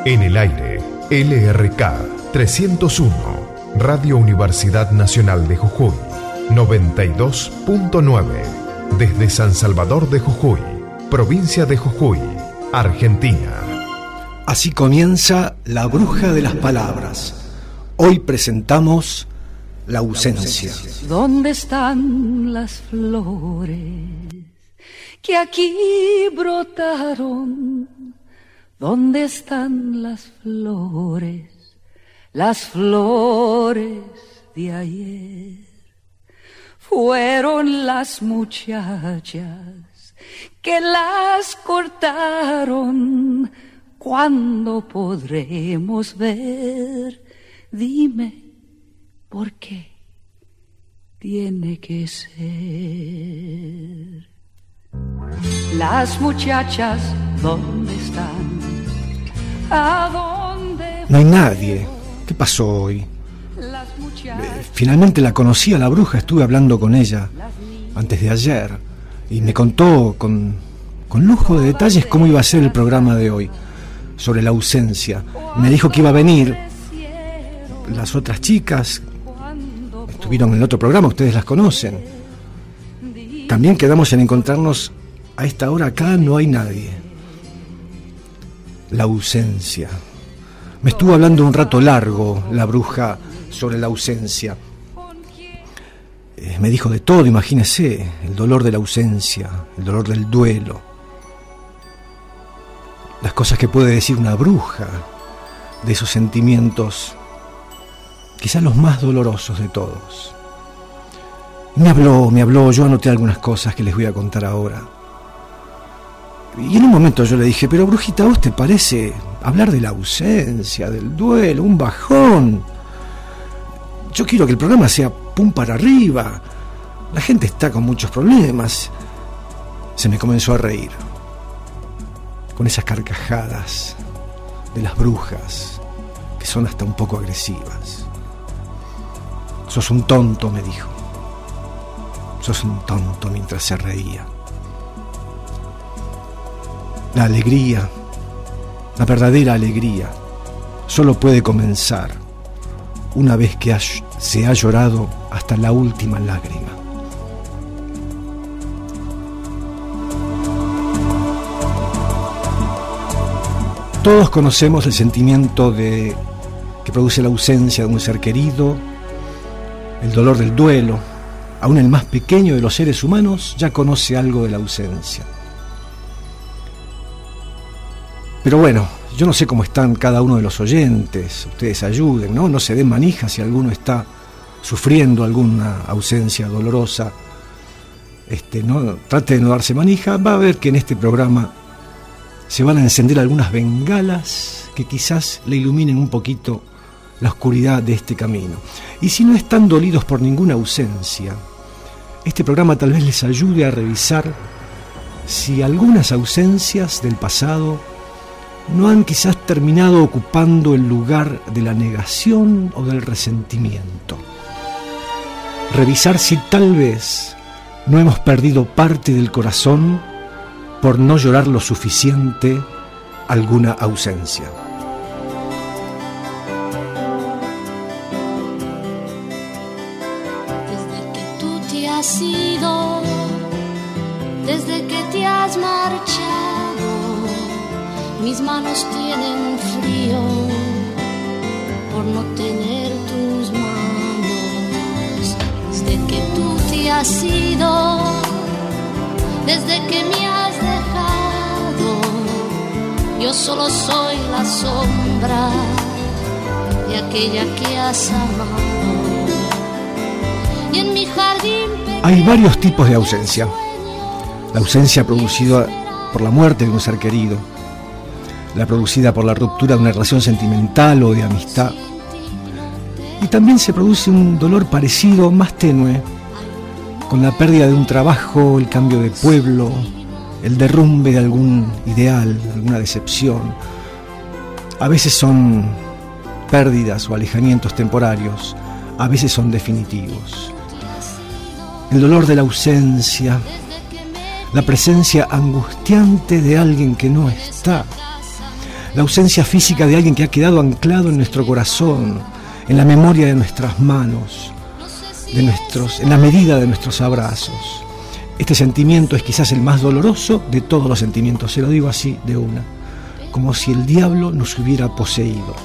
En el aire, LRK 301, Radio Universidad Nacional de Jujuy, 92.9, desde San Salvador de Jujuy, provincia de Jujuy, Argentina. Así comienza La Bruja de las Palabras. Hoy presentamos La Ausencia. ¿Dónde están las flores que aquí brotaron? ¿Dónde están las flores de ayer? Fueron las muchachas que las cortaron. ¿Cuándo podremos ver? Dime, ¿por qué tiene que ser? Las muchachas, ¿dónde están? ¿A dónde? No hay nadie. ¿Qué pasó hoy? Finalmente la conocí a la bruja, estuve hablando con ella antes de ayer y me contó con lujo de detalles cómo iba a ser el programa de hoy, sobre la ausencia. Me dijo que iba a venir. Las otras chicas estuvieron en el otro programa, ustedes las conocen. También quedamos en encontrarnos a esta hora acá, no hay nadie. La ausencia. Me estuvo hablando un rato largo la bruja sobre la ausencia. Me dijo de todo, imagínese, el dolor de la ausencia, el dolor del duelo. Las cosas que puede decir una bruja de esos sentimientos, quizás los más dolorosos de todos. Me habló, yo anoté algunas cosas que les voy a contar ahora. Y en un momento yo le dije, pero brujita, ¿a vos te parece hablar de la ausencia, del duelo, un bajón? Yo quiero que el programa sea pum para arriba. La gente está con muchos problemas. Se me comenzó a reír, con esas carcajadas de las brujas, que son hasta un poco agresivas. Sos un tonto, me dijo. Sos un tonto, mientras se reía. La alegría, la verdadera alegría, solo puede comenzar una vez que se ha llorado hasta la última lágrima. Todos conocemos el sentimiento que produce la ausencia de un ser querido, el dolor del duelo. Aún el más pequeño de los seres humanos ya conoce algo de la ausencia. Pero bueno, yo no sé cómo están cada uno de los oyentes. Ustedes ayuden, ¿no? No se den manija si alguno está sufriendo alguna ausencia dolorosa. No, trate de no darse manija. Va a ver que en este programa se van a encender algunas bengalas que quizás le iluminen un poquito la oscuridad de este camino. Y si no están dolidos por ninguna ausencia, este programa tal vez les ayude a revisar si algunas ausencias del pasado no han quizás terminado ocupando el lugar de la negación o del resentimiento. Revisar si tal vez no hemos perdido parte del corazón por no llorar lo suficiente alguna ausencia. Desde que tú te has ido, desde que te has marchado, mis manos tienen frío por no tener tus manos. Desde que tú te has ido, desde que me has dejado, yo solo soy la sombra de aquella que has amado. Y en mi jardín hay varios tipos de ausencia. La ausencia producida por la muerte de un ser querido, la producida por la ruptura de una relación sentimental o de amistad. Y también se produce un dolor parecido, más tenue, con la pérdida de un trabajo, el cambio de pueblo, el derrumbe de algún ideal, alguna decepción. A veces son pérdidas o alejamientos temporarios, a veces son definitivos. El dolor de la ausencia, la presencia angustiante de alguien que no está, la ausencia física de alguien que ha quedado anclado en nuestro corazón, en la memoria de nuestras manos, en la medida de nuestros abrazos. Este sentimiento es quizás el más doloroso de todos los sentimientos, se lo digo así de una, como si el diablo nos hubiera poseído.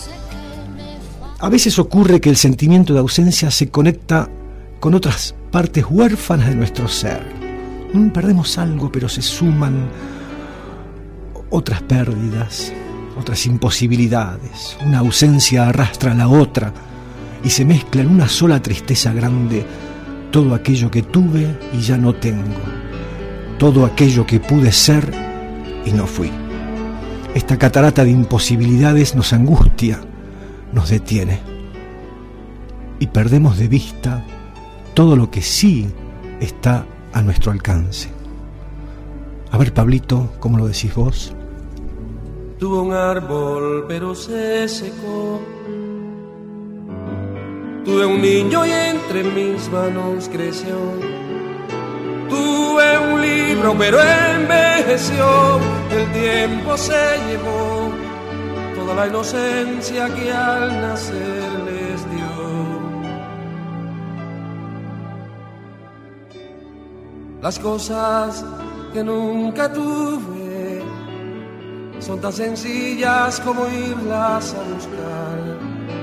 A veces ocurre que el sentimiento de ausencia se conecta con otras partes huérfanas de nuestro ser. Perdemos algo, pero se suman otras pérdidas, otras imposibilidades. Una ausencia arrastra a la otra y se mezcla en una sola tristeza grande todo aquello que tuve y ya no tengo, todo aquello que pude ser y no fui. Esta catarata de imposibilidades nos angustia, nos detiene y perdemos de vista todo lo que sí está a nuestro alcance. A ver, Pablito, ¿cómo lo decís vos? Tuvo un árbol pero se secó. Tuve un niño y entre mis manos creció. Tuve un libro pero envejeció. El tiempo se llevó toda la inocencia que al nacer les dio. Las cosas que nunca tuve son tan sencillas como irlas a buscar.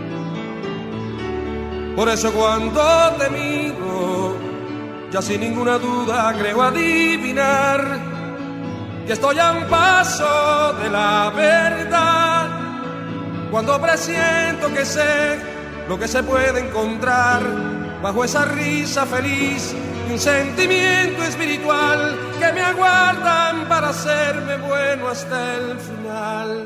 Por eso cuando te miro, ya sin ninguna duda creo adivinar que estoy a un paso de la verdad. Cuando presiento que sé lo que se puede encontrar bajo esa risa feliz, un sentimiento espiritual que me aguardan para hacerme bueno hasta el final.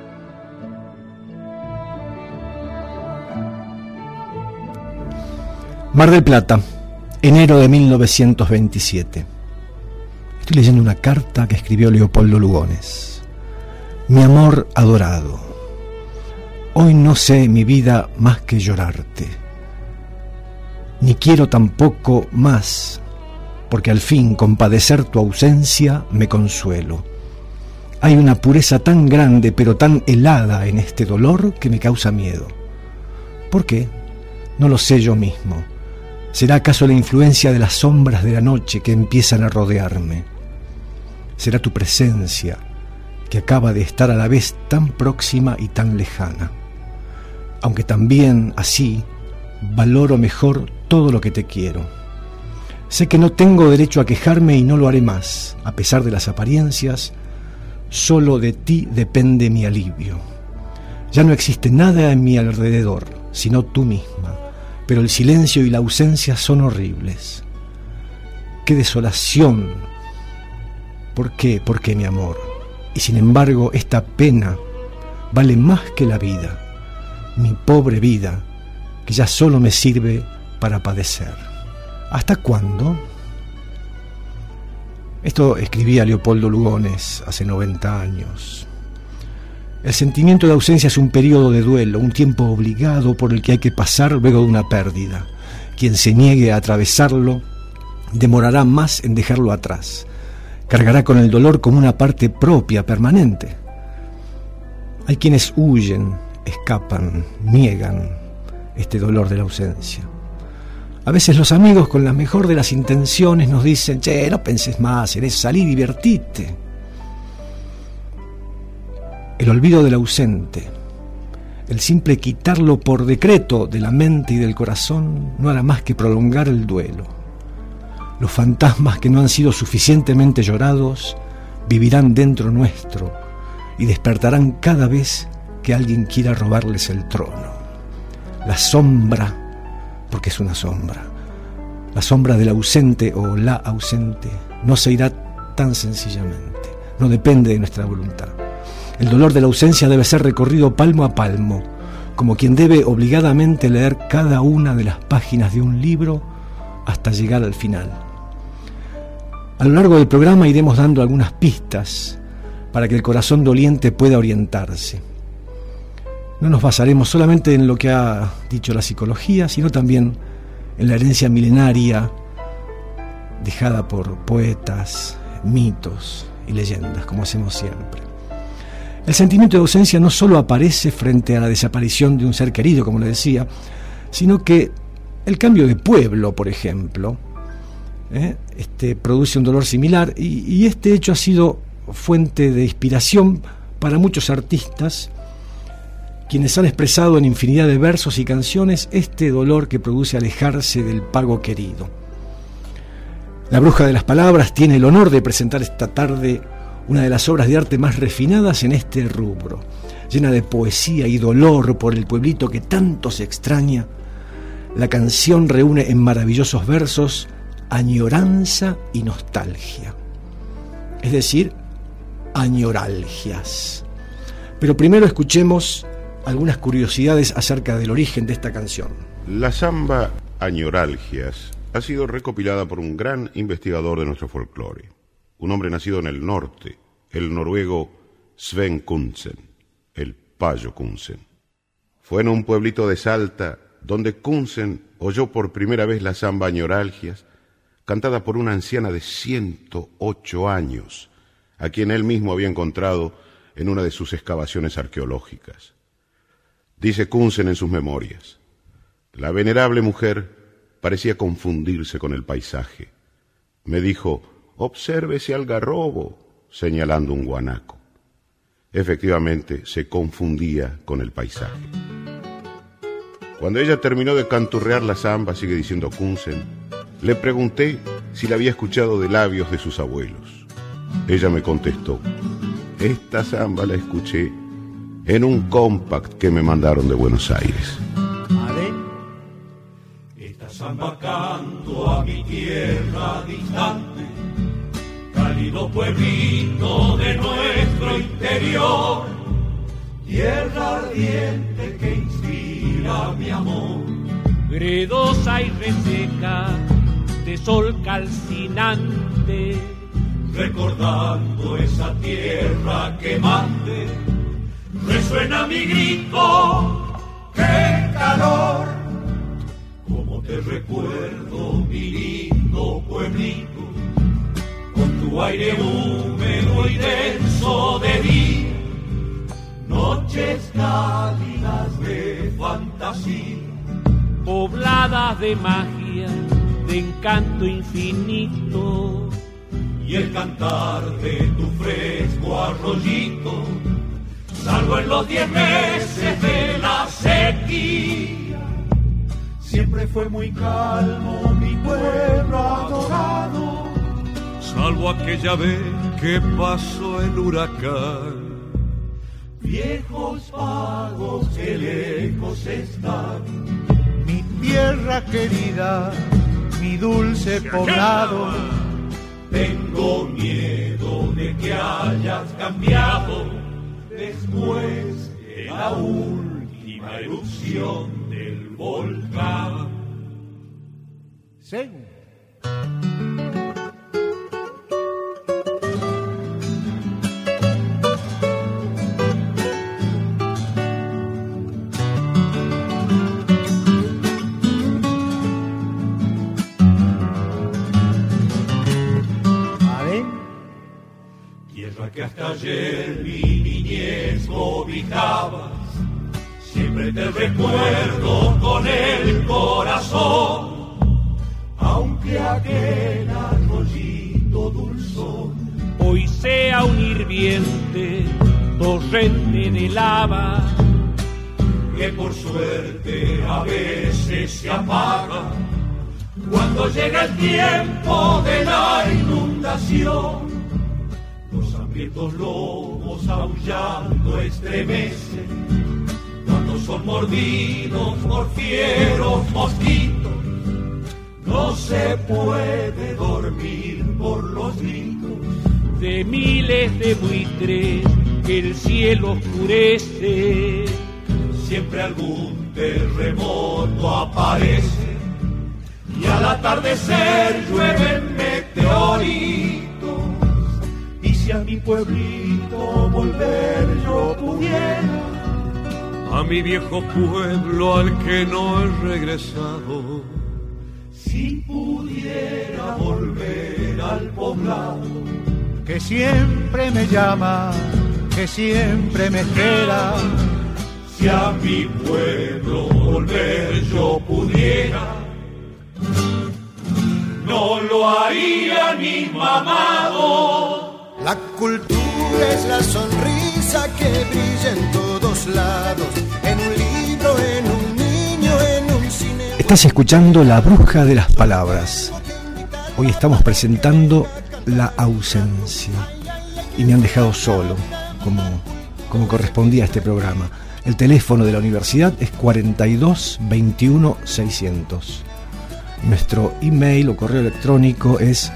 Mar del Plata, enero de 1927. Estoy leyendo una carta que escribió Leopoldo Lugones. Mi amor adorado, hoy no sé mi vida más que llorarte, ni quiero tampoco más, porque al fin con padecer tu ausencia me consuelo. Hay una pureza tan grande pero tan helada en este dolor que me causa miedo. ¿Por qué? No lo sé yo mismo. ¿Será acaso la influencia de las sombras de la noche que empiezan a rodearme? ¿Será tu presencia que acaba de estar a la vez tan próxima y tan lejana? Aunque también así valoro mejor todo lo que te quiero. Sé que no tengo derecho a quejarme y no lo haré más. A pesar de las apariencias, solo de ti depende mi alivio. Ya no existe nada en mi alrededor, sino tú misma, pero el silencio y la ausencia son horribles. ¡Qué desolación! ¿Por qué? ¿Por qué, mi amor? Y sin embargo, esta pena vale más que la vida, mi pobre vida, que ya solo me sirve para padecer. ¿Hasta cuándo? Esto escribía Leopoldo Lugones hace 90 años. El sentimiento de ausencia es un periodo de duelo, un tiempo obligado por el que hay que pasar luego de una pérdida. Quien se niegue a atravesarlo demorará más en dejarlo atrás. Cargará con el dolor como una parte propia, permanente. Hay quienes huyen, escapan, niegan este dolor de la ausencia. A veces los amigos, con la mejor de las intenciones, nos dicen: che, no penses más, salí, divertite. El olvido del ausente, el simple quitarlo por decreto de la mente y del corazón, no hará más que prolongar el duelo. Los fantasmas que no han sido suficientemente llorados vivirán dentro nuestro y despertarán cada vez que alguien quiera robarles el trono. La sombra, porque es una sombra, la sombra del ausente o la ausente no se irá tan sencillamente, no depende de nuestra voluntad. El dolor de la ausencia debe ser recorrido palmo a palmo, como quien debe obligadamente leer cada una de las páginas de un libro hasta llegar al final. A lo largo del programa iremos dando algunas pistas para que el corazón doliente pueda orientarse. No nos basaremos solamente en lo que ha dicho la psicología, sino también en la herencia milenaria dejada por poetas, mitos y leyendas, como hacemos siempre. El sentimiento de ausencia no solo aparece frente a la desaparición de un ser querido, como le decía, sino que el cambio de pueblo, por ejemplo, produce un dolor similar, y este hecho ha sido fuente de inspiración para muchos artistas, quienes han expresado en infinidad de versos y canciones este dolor que produce alejarse del pago querido. La Bruja de las Palabras tiene el honor de presentar esta tarde una de las obras de arte más refinadas en este rubro, llena de poesía y dolor por el pueblito que tanto se extraña. La canción reúne en maravillosos versos añoranza y nostalgia, es decir, añoralgias. Pero primero escuchemos algunas curiosidades acerca del origen de esta canción. La samba Añoralgias ha sido recopilada por un gran investigador de nuestro folclore, un hombre nacido en el norte, el noruego Sven Kunsen, el Payo Kunsen. Fue en un pueblito de Salta donde Kunsen oyó por primera vez la samba Añoralgias, cantada por una anciana de 108 años, a quien él mismo había encontrado en una de sus excavaciones arqueológicas. Dice Kunsen en sus memorias: la venerable mujer parecía confundirse con el paisaje. Me dijo: observe ese algarrobo, señalando un guanaco. Efectivamente, se confundía con el paisaje. Cuando ella terminó de canturrear la samba, sigue diciendo Kunsen, le pregunté si la había escuchado de labios de sus abuelos. Ella me contestó: esta samba la escuché en un compact que me mandaron de Buenos Aires. Esta samba canto a mi tierra distante, cálido pueblito de nuestro interior, tierra ardiente que inspira mi amor. Gredosa y reseca, de sol calcinante, recordando esa tierra quemante, resuena mi grito, qué calor. Como te recuerdo, mi lindo pueblito, con tu aire húmedo y denso de día, noches cálidas de fantasía, pobladas de magia, de encanto infinito, y el cantar de tu fresco arroyito, salvo en los 10 meses de la sequía. Siempre fue muy calmo mi pueblo adorado, salvo aquella vez que pasó el huracán. Viejos pagos que lejos están, mi tierra querida, mi dulce poblado. Tengo miedo de que hayas cambiado después de la última erupción del volcán. Sí. Que hasta ayer mi niñez cobijabas, siempre te recuerdo con el corazón, aunque aquel arroyito dulzón hoy sea un hirviente torrente de lava, que por suerte a veces se apaga cuando llega el tiempo de la inundación. Los hambrientos lobos aullando estremecen cuando son mordidos por fieros mosquitos. No se puede dormir por los gritos de miles de buitres que el cielo oscurece. Siempre algún terremoto aparece y al atardecer llueven meteoritos. Y si a mi pueblito volver yo pudiera, a mi viejo pueblo al que no he regresado, si pudiera volver al poblado que siempre me llama, que siempre me espera. Si a mi pueblo volver yo pudiera, no lo haría ni mamado. La cultura es la sonrisa que brilla en todos lados, en un libro, en un niño, en un cine. Estás escuchando La Bruja de las Palabras. Hoy estamos presentando la ausencia y me han dejado solo, como correspondía a este programa. El teléfono de la universidad es 42 21 600. Nuestro email o correo electrónico es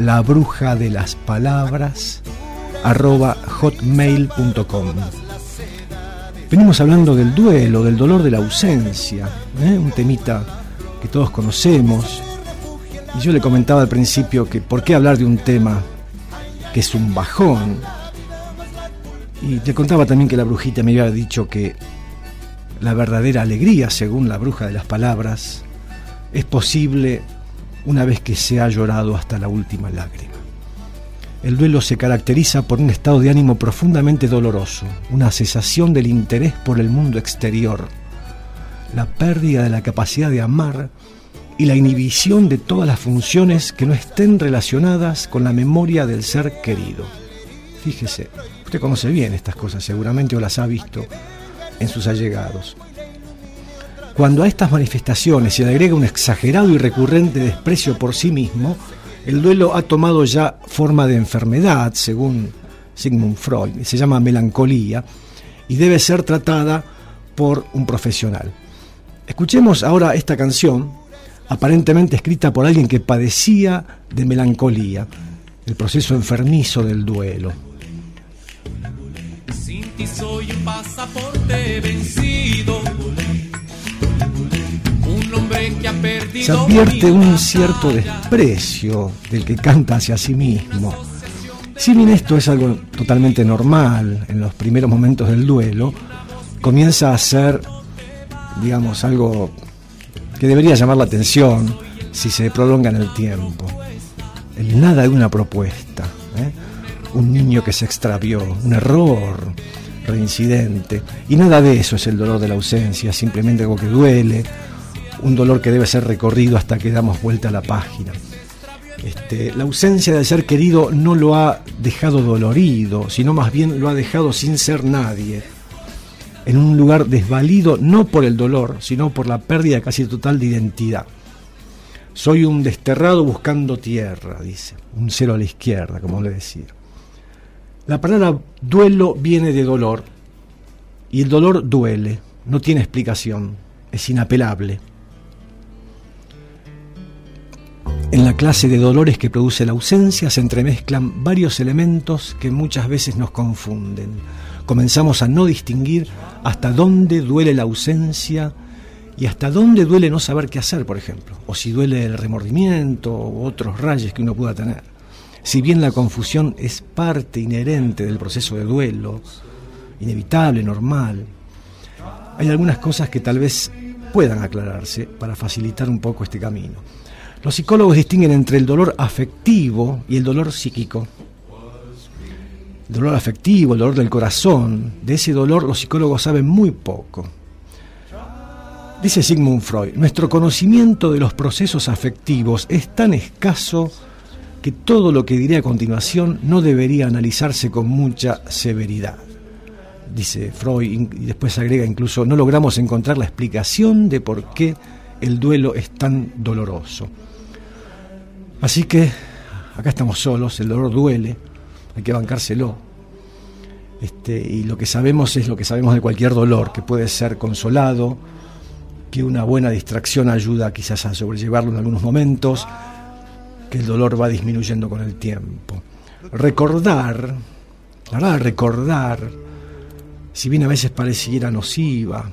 labrujadelaspalabras@hotmail.com. Venimos hablando del duelo, del dolor de la ausencia, un temita que todos conocemos. Y yo le comentaba al principio que por qué hablar de un tema que es un bajón. Y le contaba también que la brujita me había dicho que la verdadera alegría, según la bruja de las palabras, es posible una vez que se ha llorado hasta la última lágrima. El duelo se caracteriza por un estado de ánimo profundamente doloroso, una cesación del interés por el mundo exterior, la pérdida de la capacidad de amar y la inhibición de todas las funciones que no estén relacionadas con la memoria del ser querido. Fíjese, usted conoce bien estas cosas seguramente o las ha visto en sus allegados. Cuando a estas manifestaciones se le agrega un exagerado y recurrente desprecio por sí mismo, el duelo ha tomado ya forma de enfermedad, según Sigmund Freud, se llama melancolía y debe ser tratada por un profesional. Escuchemos ahora esta canción, aparentemente escrita por alguien que padecía de melancolía, el proceso enfermizo del duelo. Sin ti soy un pasaporte vencido, un hombre que ha perdido. Se advierte un cierto desprecio del que canta hacia sí mismo. Si bien esto es algo totalmente normal en los primeros momentos del duelo, comienza a ser, digamos, algo que debería llamar la atención si se prolonga en el tiempo. El nada de una propuesta, un niño que se extravió, un error reincidente, y nada de eso es el dolor de la ausencia, simplemente algo que duele, un dolor que debe ser recorrido hasta que damos vuelta a la página. La ausencia del ser querido no lo ha dejado dolorido, sino más bien lo ha dejado sin ser nadie, en un lugar desvalido no por el dolor, sino por la pérdida casi total de identidad. Soy un desterrado buscando tierra, dice, un cero a la izquierda, como le decía. La palabra duelo viene de dolor, y el dolor duele, no tiene explicación, es inapelable. En la clase de dolores que produce la ausencia se entremezclan varios elementos que muchas veces nos confunden. Comenzamos a no distinguir hasta dónde duele la ausencia y hasta dónde duele no saber qué hacer, por ejemplo, o si duele el remordimiento u otros rayes que uno pueda tener. Si bien la confusión es parte inherente del proceso de duelo, inevitable, normal, hay algunas cosas que tal vez puedan aclararse para facilitar un poco este camino. Los psicólogos distinguen entre el dolor afectivo y el dolor psíquico. El dolor afectivo, el dolor del corazón, de ese dolor los psicólogos saben muy poco. Dice Sigmund Freud, nuestro conocimiento de los procesos afectivos es tan escaso que todo lo que diré a continuación no debería analizarse con mucha severidad. Dice Freud, y después agrega incluso, no logramos encontrar la explicación de por qué el duelo es tan doloroso. Así que acá estamos solos, el dolor duele, hay que bancárselo. Y lo que sabemos es lo que sabemos de cualquier dolor, que puede ser consolado, que una buena distracción ayuda quizás a sobrellevarlo en algunos momentos, que el dolor va disminuyendo con el tiempo. Recordar, la verdad, recordar, si bien a veces pareciera nociva,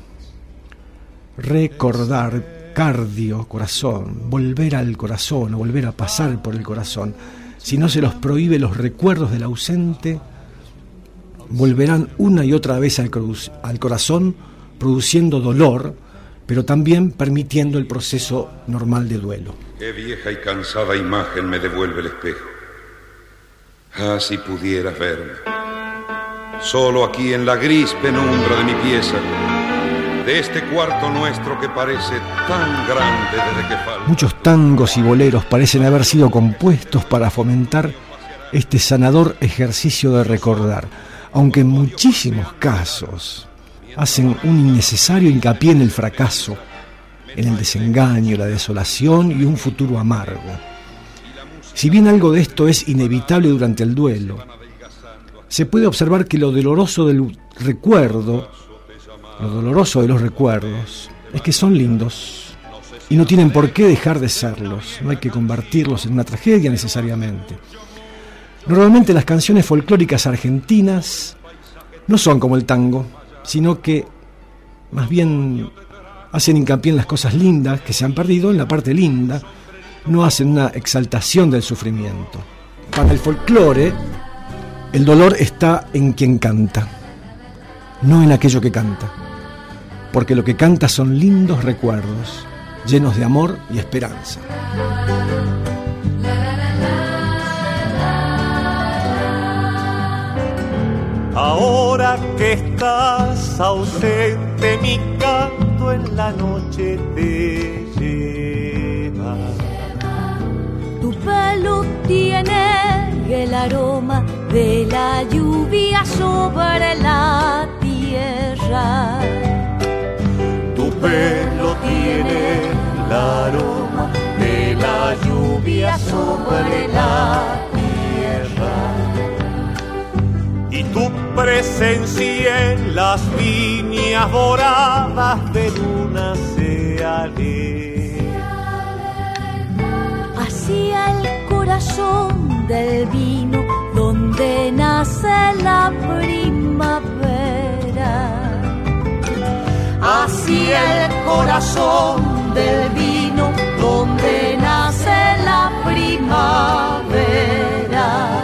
recordar, cardio, corazón, volver al corazón o volver a pasar por el corazón. Si no se los prohíbe los recuerdos del ausente, volverán una y otra vez al corazón, produciendo dolor, pero también permitiendo el proceso normal de duelo. Qué vieja y cansada imagen me devuelve el espejo. Ah, si pudieras verme. solo aquí en la gris penumbra de mi pieza, de este cuarto nuestro que parece tan grande desde que falta. Muchos tangos y boleros parecen haber sido compuestos para fomentar este sanador ejercicio de recordar, aunque en muchísimos casos hacen un innecesario hincapié en el fracaso, en el desengaño, la desolación y un futuro amargo. Si bien algo de esto es inevitable durante el duelo, se puede observar que lo doloroso del recuerdo, lo doloroso de los recuerdos, es que son lindos y no tienen por qué dejar de serlos. No hay que convertirlos en una tragedia necesariamente. Normalmente las canciones folclóricas argentinas no son como el tango, sino que más bien hacen hincapié en las cosas lindas que se han perdido, en la parte linda, no hacen una exaltación del sufrimiento. Para el folclore, el dolor está en quien canta, no en aquello que canta, porque lo que canta son lindos recuerdos, llenos de amor y esperanza. Ahora que estás ausente, mi canto en la noche te lleva. Tu pelo tiene el aroma de la lluvia sobre la tierra. Tu pelo tiene el aroma de la lluvia sobre la tierra. Y tu presencia en las viñas doradas de luna se alegra. Hacia el corazón del vino donde nace la primavera. Hacia el corazón del vino donde nace la primavera.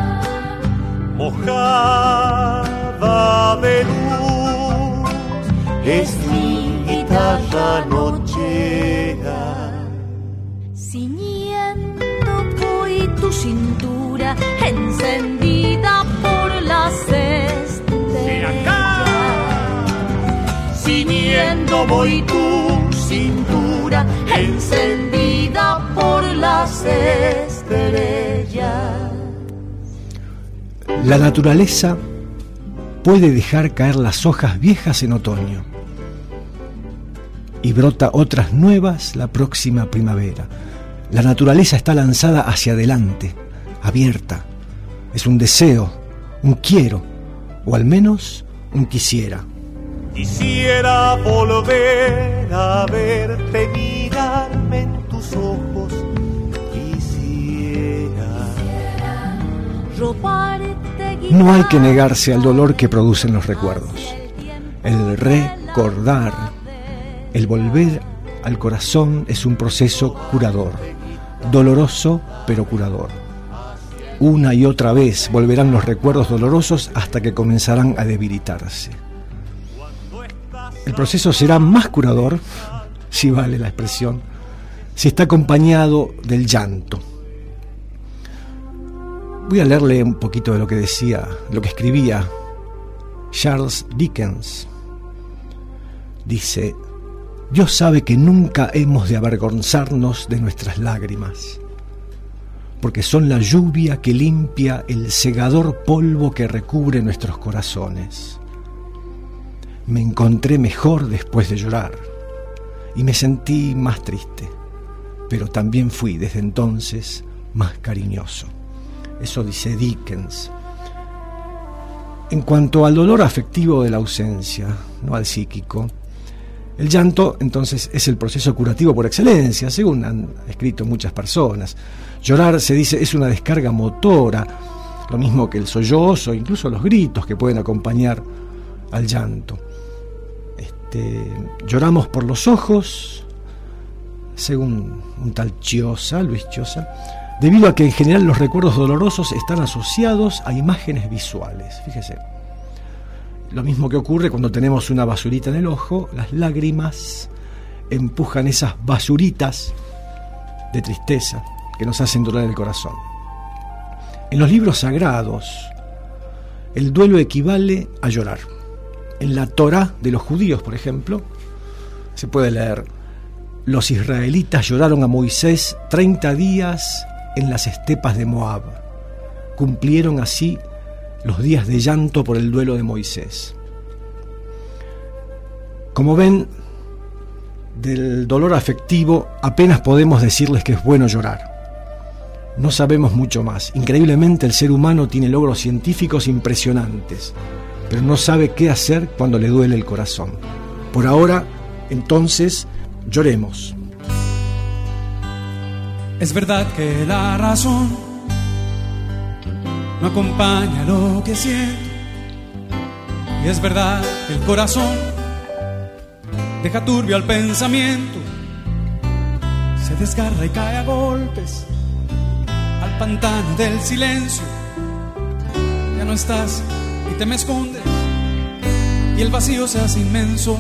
Mojada de luz es mi guitarra nochera. Ciñendo voy tu cintura encendida por las estrellas. Ciñendo voy tu cintura encendida por las estrellas. La naturaleza puede dejar caer las hojas viejas en otoño y brota otras nuevas la próxima primavera. La naturaleza está lanzada hacia adelante, abierta. Es un deseo, un quiero, o al menos un quisiera. Quisiera volver a verte, mirarme en tus ojos. No hay que negarse al dolor que producen los recuerdos. El recordar, el volver al corazón es un proceso curador, doloroso pero curador. Una y otra vez volverán los recuerdos dolorosos hasta que comenzarán a debilitarse. El proceso será más curador, si vale la expresión, si está acompañado del llanto. Voy a leerle un poquito de lo que decía, lo que escribía Charles Dickens. Dice: Dios sabe que nunca hemos de avergonzarnos de nuestras lágrimas, porque son la lluvia que limpia el cegador polvo que recubre nuestros corazones. Me encontré mejor después de llorar y me sentí más triste, pero también fui desde entonces más cariñoso. Eso dice Dickens. En cuanto al dolor afectivo de la ausencia, no al psíquico, el llanto entonces es el proceso curativo por excelencia, según han escrito muchas personas. Llorar, se dice, es una descarga motora, lo mismo que el sollozo, incluso los gritos que pueden acompañar al llanto. Lloramos por los ojos, según un tal Luis Chiosa, debido a que en general los recuerdos dolorosos están asociados a imágenes visuales. Fíjese, lo mismo que ocurre cuando tenemos una basurita en el ojo, las lágrimas empujan esas basuritas de tristeza que nos hacen doler el corazón. En los libros sagrados, el duelo equivale a llorar. En la Torá de los judíos, por ejemplo, se puede leer: los israelitas lloraron a Moisés 30 días en las estepas de Moab. Cumplieron así los días de llanto por el duelo de Moisés. Como ven, del dolor afectivo apenas podemos decirles que es bueno llorar. No sabemos mucho más. Increíblemente, el ser humano tiene logros científicos impresionantes, pero no sabe qué hacer cuando le duele el corazón. Por ahora, entonces, lloremos. Es verdad que la razón no acompaña lo que siento, y es verdad que el corazón deja turbio al pensamiento, se desgarra y cae a golpes al pantano del silencio. Ya no estás y te me escondes y el vacío se hace inmenso.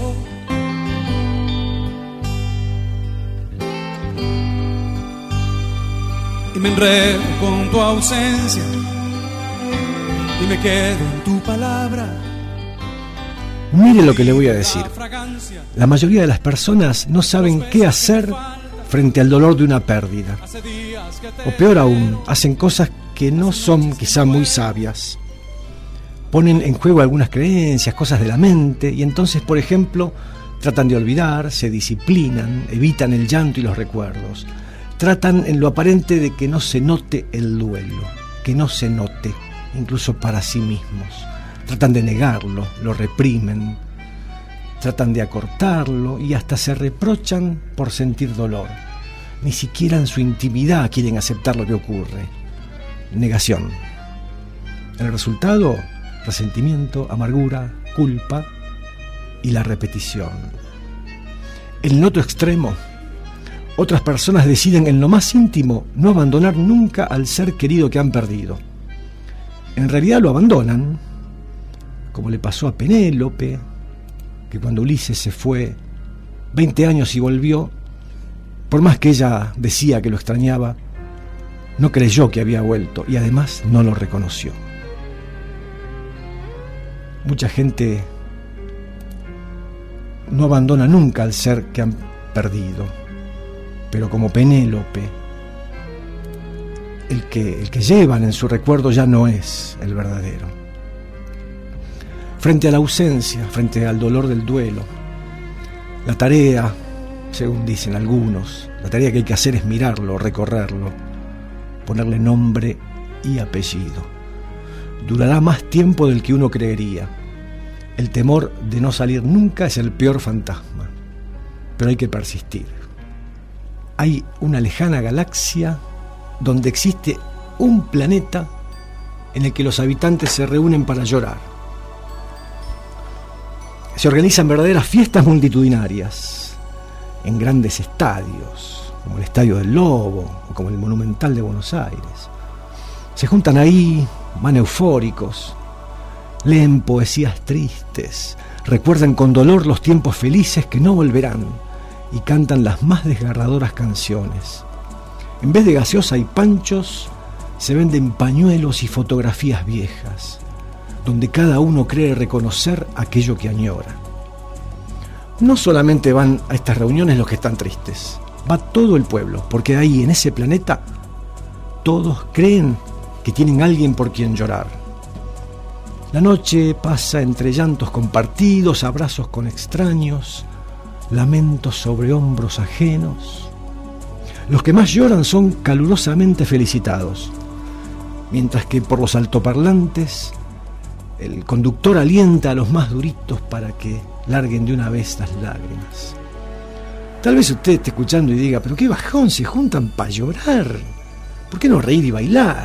Y me enredo con tu ausencia y me quedo en tu palabra. Mire lo que le voy a decir. La mayoría de las personas no saben qué hacer frente al dolor de una pérdida. O peor aún, hacen cosas que no son quizá muy sabias. Ponen en juego algunas creencias, cosas de la mente, y entonces, por ejemplo, tratan de olvidar, se disciplinan, evitan el llanto y los recuerdos. Tratan en lo aparente de que no se note el duelo, que no se note, incluso para sí mismos. Tratan de negarlo, lo reprimen, tratan de acortarlo y hasta se reprochan por sentir dolor. Ni siquiera en su intimidad quieren aceptar lo que ocurre. Negación. El resultado: resentimiento, amargura, culpa y la repetición. En el otro extremo, otras personas deciden en lo más íntimo no abandonar nunca al ser querido que han perdido. En realidad lo abandonan, como le pasó a Penélope, que cuando Ulises se fue 20 años y volvió, por más que ella decía que lo extrañaba, no creyó que había vuelto y además no lo reconoció. Mucha gente no abandona nunca al ser que han perdido, pero como Penélope, el que llevan en su recuerdo ya no es el verdadero. Frente a la ausencia, frente al dolor del duelo, la tarea, según dicen algunos, la tarea que hay que hacer es mirarlo, recorrerlo, ponerle nombre y apellido. Durará más tiempo del que uno creería. El temor de no salir nunca es el peor fantasma, pero hay que persistir. Hay una lejana galaxia donde existe un planeta en el que los habitantes se reúnen para llorar. Se organizan verdaderas fiestas multitudinarias en grandes estadios, como el Estadio del Lobo o como el Monumental de Buenos Aires. Se juntan ahí, van eufóricos, leen poesías tristes, recuerdan con dolor los tiempos felices que no volverán y cantan las más desgarradoras canciones. En vez de gaseosa y panchos, se venden pañuelos y fotografías viejas, donde cada uno cree reconocer aquello que añora. No solamente van a estas reuniones los que están tristes, va todo el pueblo, porque ahí, en ese planeta, todos creen que tienen alguien por quien llorar. La noche pasa entre llantos compartidos, abrazos con extraños, lamentos sobre hombros ajenos. Los que más lloran son calurosamente felicitados, mientras que por los altoparlantes el conductor alienta a los más duritos para que larguen de una vez las lágrimas. Tal vez usted esté escuchando y diga: pero qué bajón, se juntan para llorar, ¿por qué no reír y bailar?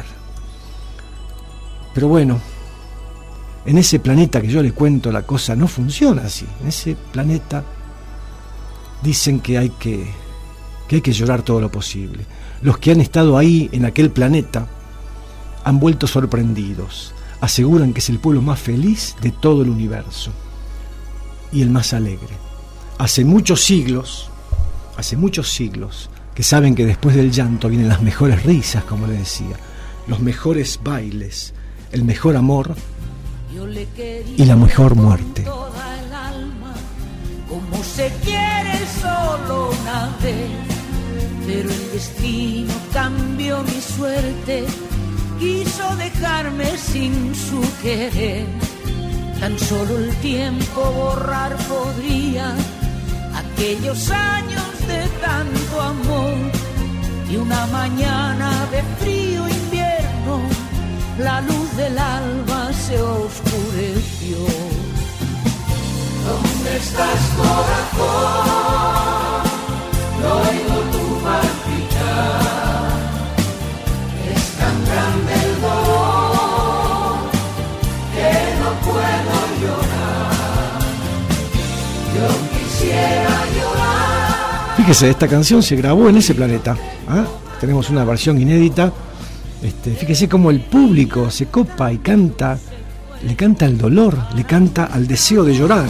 Pero bueno, en ese planeta que yo le cuento la cosa no funciona así. En ese planeta dicen que hay que llorar todo lo posible. Los que han estado ahí en aquel planeta han vuelto sorprendidos. Aseguran que es el pueblo más feliz de todo el universo y el más alegre. Hace muchos siglos que saben que después del llanto vienen las mejores risas, como le decía, los mejores bailes, el mejor amor y la mejor muerte. Como se quiere solo una vez, pero el destino cambió mi suerte, quiso dejarme sin su querer. Tan solo el tiempo borrar podría aquellos años de tanto amor. Y una mañana de frío invierno, la luz del alba se oscureció. ¿Dónde estás, corazón? No oigo tu palpitar. Es tan grande el dolor que no puedo llorar. Yo quisiera llorar. Fíjese, esta canción se grabó en ese planeta. Tenemos una versión inédita. Fíjese cómo el público se copa y canta, le canta el dolor, le canta al deseo de llorar.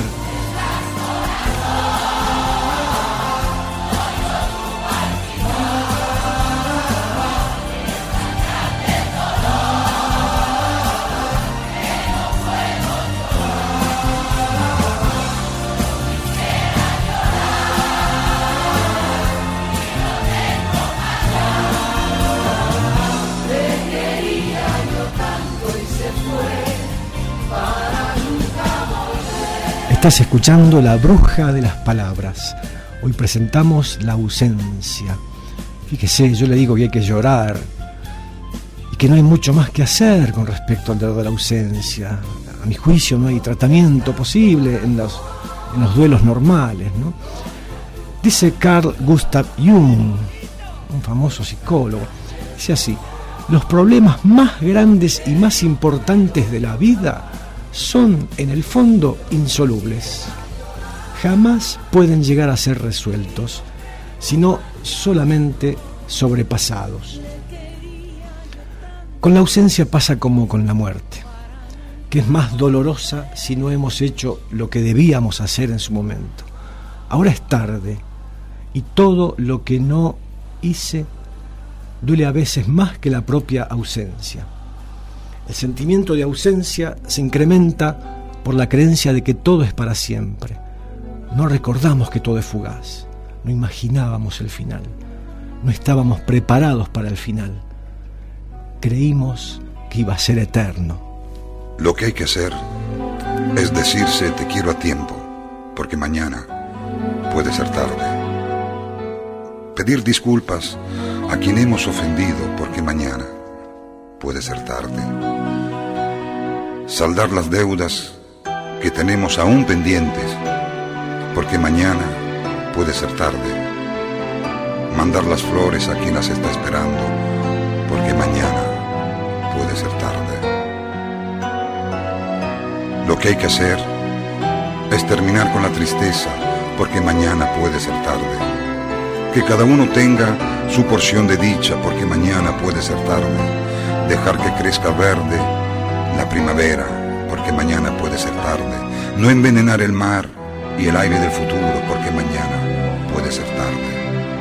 Estás escuchando La Bruja de las Palabras. Hoy presentamos la ausencia. Fíjese, yo le digo que hay que llorar y que no hay mucho más que hacer con respecto al dolor de la ausencia. A mi juicio no hay tratamiento posible en los duelos normales, ¿no? Dice Carl Gustav Jung, un famoso psicólogo, dice así: los problemas más grandes y más importantes de la vida son, en el fondo, insolubles. Jamás pueden llegar a ser resueltos, sino solamente sobrepasados. Con la ausencia pasa como con la muerte, que es más dolorosa si no hemos hecho lo que debíamos hacer en su momento. Ahora es tarde, y todo lo que no hice duele a veces más que la propia ausencia. El sentimiento de ausencia se incrementa por la creencia de que todo es para siempre. No recordamos que todo es fugaz, no imaginábamos el final, no estábamos preparados para el final. Creímos que iba a ser eterno. Lo que hay que hacer es decirse te quiero a tiempo, porque mañana puede ser tarde. Pedir disculpas a quien hemos ofendido, porque mañana puede ser tarde. Saldar las deudas que tenemos aún pendientes, porque mañana puede ser tarde. Mandar las flores a quien las está esperando, porque mañana puede ser tarde. Lo que hay que hacer es terminar con la tristeza, porque mañana puede ser tarde. Que cada uno tenga su porción de dicha, porque mañana puede ser tarde. Dejar que crezca verde la primavera, porque mañana puede ser tarde. No envenenar el mar y el aire del futuro, porque mañana puede ser tarde.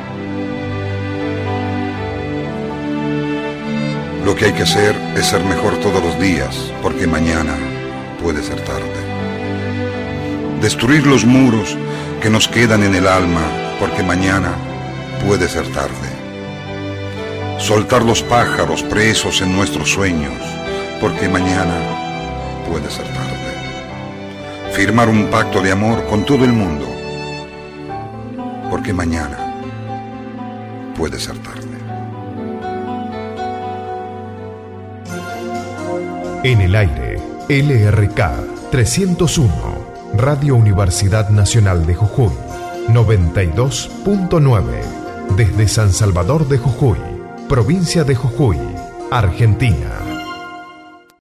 Lo que hay que hacer es ser mejor todos los días, porque mañana puede ser tarde. Destruir los muros que nos quedan en el alma, porque mañana puede ser tarde. Soltar los pájaros presos en nuestros sueños, porque mañana puede ser tarde. Firmar un pacto de amor con todo el mundo, porque mañana puede ser tarde. En el aire, LRK 301, Radio Universidad Nacional de Jujuy, 92.9, desde San Salvador de Jujuy, provincia de Jujuy, Argentina.